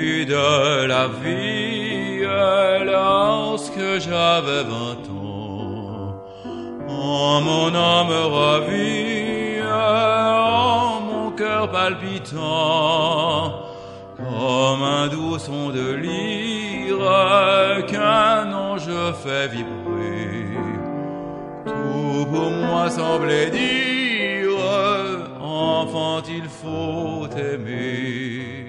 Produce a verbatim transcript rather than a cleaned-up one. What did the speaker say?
plus de la vie lorsque j'avais vingt ans. En mon âme ravie, en mon cœur palpitant, comme un doux son de lyre qu'un ange fait vibrer, tout pour moi semblait dire: enfant, il faut aimer.